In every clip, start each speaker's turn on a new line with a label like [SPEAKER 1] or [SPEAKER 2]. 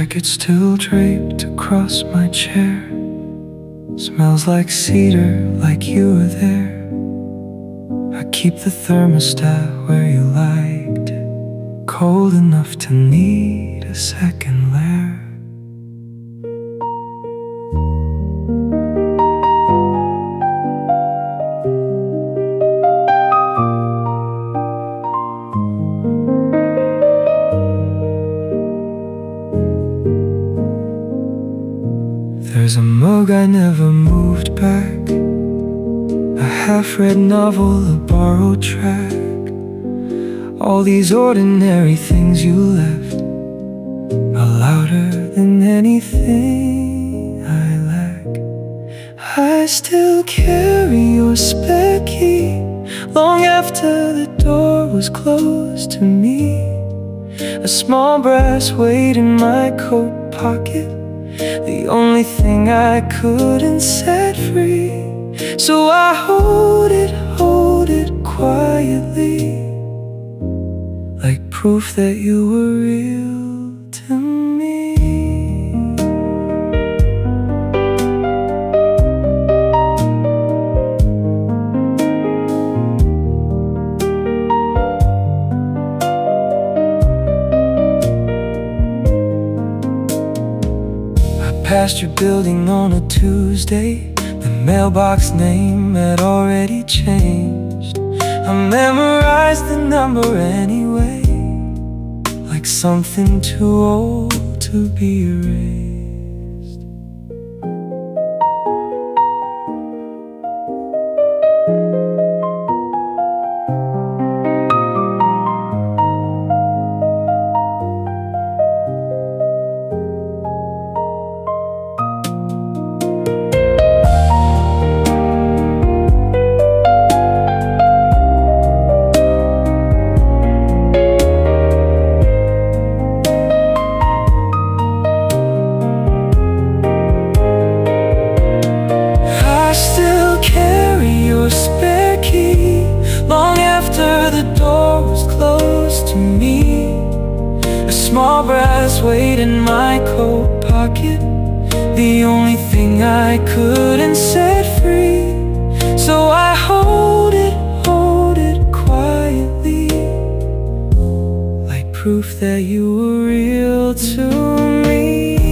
[SPEAKER 1] jacket still draped across my chair. Smells like cedar, like you were there. I keep the thermostat where you liked it, cold enough to need a second layer. There's a mug I never moved back, a half-read novel, a borrowed track. All these ordinary things you left are louder than anything I lack. I still carry your spare key long after the door was closed to me. A small brass weight in my coat pocket, the only thing I couldn't set free. So I hold it quietly, like proof that you were real to me. Passed your building on a Tuesday. The mailbox name had already changed. I memorized the number anyway, like something too old to be erased. Spare key long after the door was closed to me. A small brass weight in my coat pocket, the only thing I couldn't set free. So I hold it quietly, like proof that you were real to me.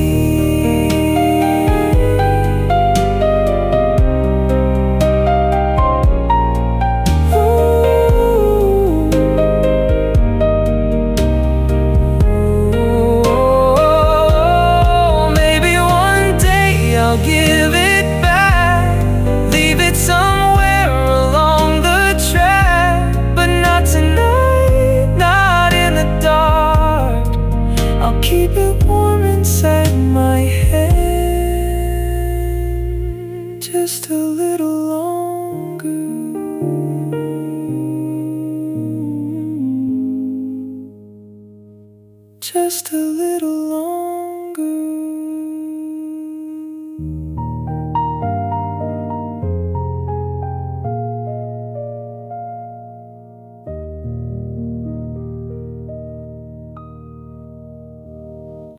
[SPEAKER 1] Give it back, leave it somewhere along the track, but not tonight, not in the dark. I'll keep it warm inside my head, just a little